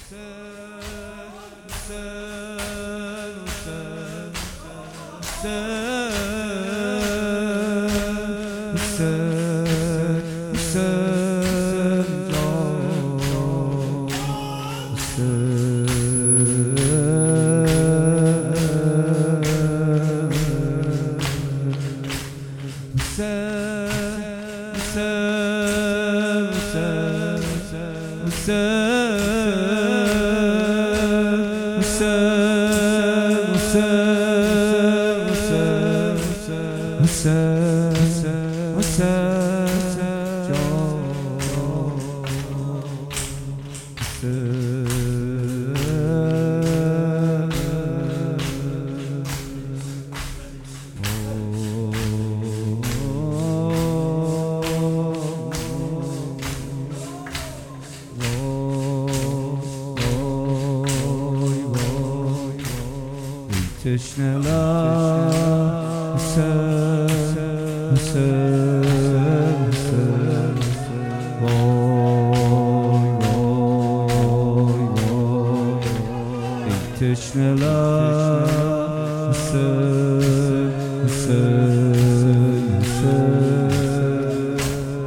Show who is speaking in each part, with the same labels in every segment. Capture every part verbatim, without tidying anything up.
Speaker 1: تشنه لب حسین حسین حسین وای وای وای ای تشنه لب حسین حسین حسین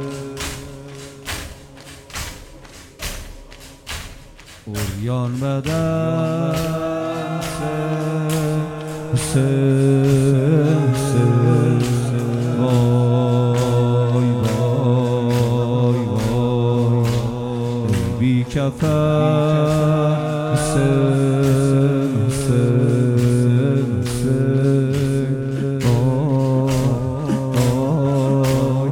Speaker 1: اوریان بدن حسین حسین وای وای وای ای بی کفن حسین حسین حسین وای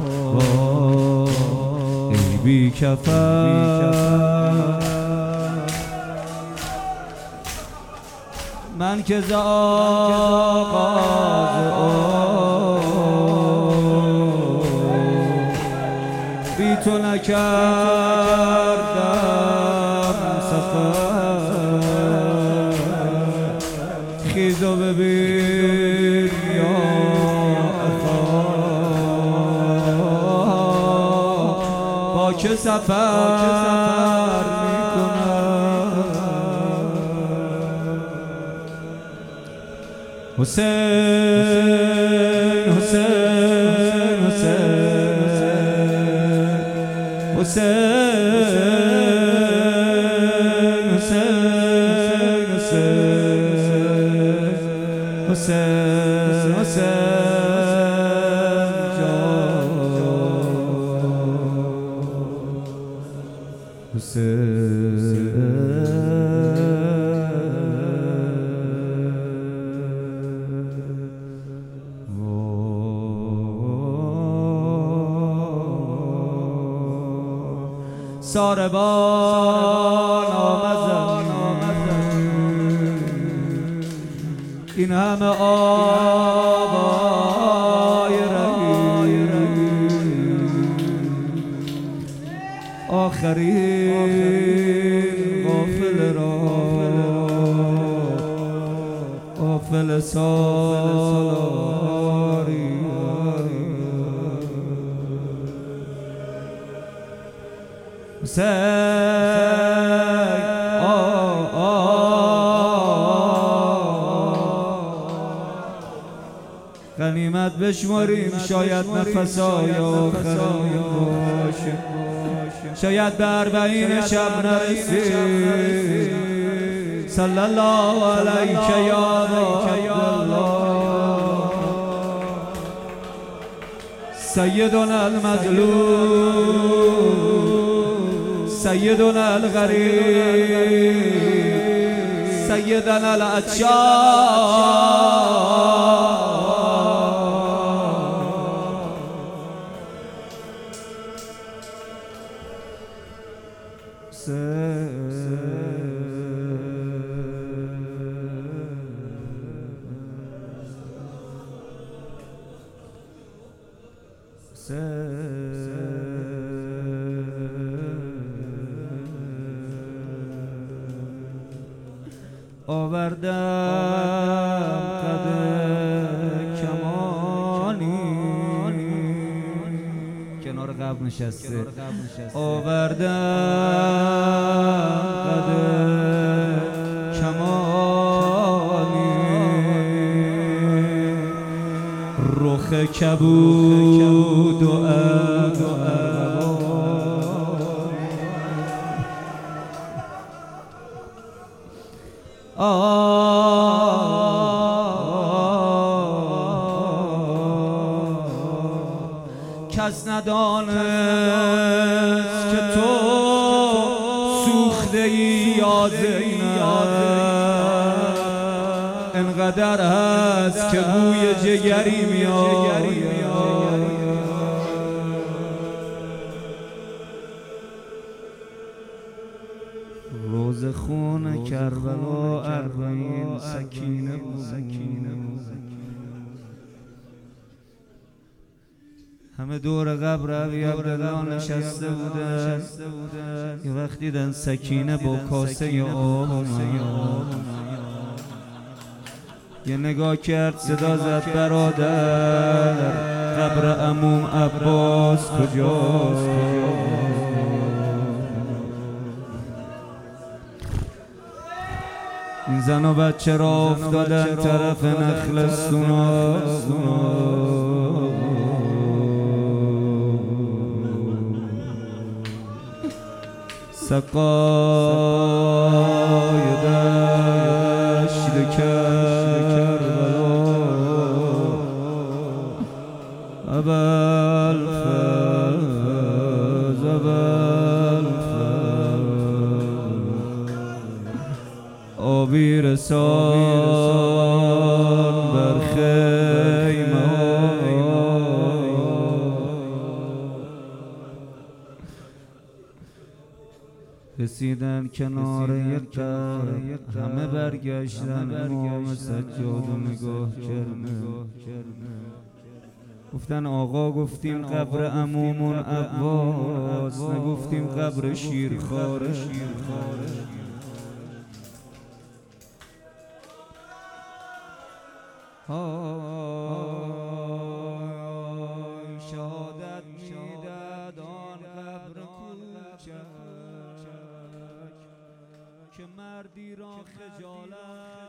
Speaker 1: وای ای بی کفن من که ز آغاز عمر بی تو نکردم سفر خیز و ببین یا اخا با که سفر میکنم حسین حسین حسین حسین حسین حسین حسین ساربان آمدن این همه آبای رهی آخرین غافل را غافل سالاری حسین آه آه غنیمت بشماریم شاید نفسای آخرین باشه شاید به اربعین شب نرسیم صلی الله علیک یا عبدالله سیدنا المظلوم سیدنا الغریب سیدنا العطشان آوردم قد کمانی کنار قبر کنار نشسته آوردم قدر کمانی رخ کبود و کس ندانست که تو سوخته ای یا زینب انقدر هست که بوی جگری میاد روز خون کربلا اربعین سکینه بود همه دور قبر ابی عبدالله نشسته بودن یه وقتی دیدن سکینه با کاسه آب یه نگاه کرد صدا زد برادر قبر عموم عباس کجاست این زن و بچه را افتادن طرف نخلستونا سقای دشت کربلا ابوالفضل ابوالفضل آبی رسان بر خیمه رسیدن کنار یک قبر همه برگشتن امام سجاد و نگاه کردن گفتن آقا گفتیم قبر عمومون عباس نگفتیم قبر شیرخواره شهادت میداد آن قبر کوچک که مردی را خجالت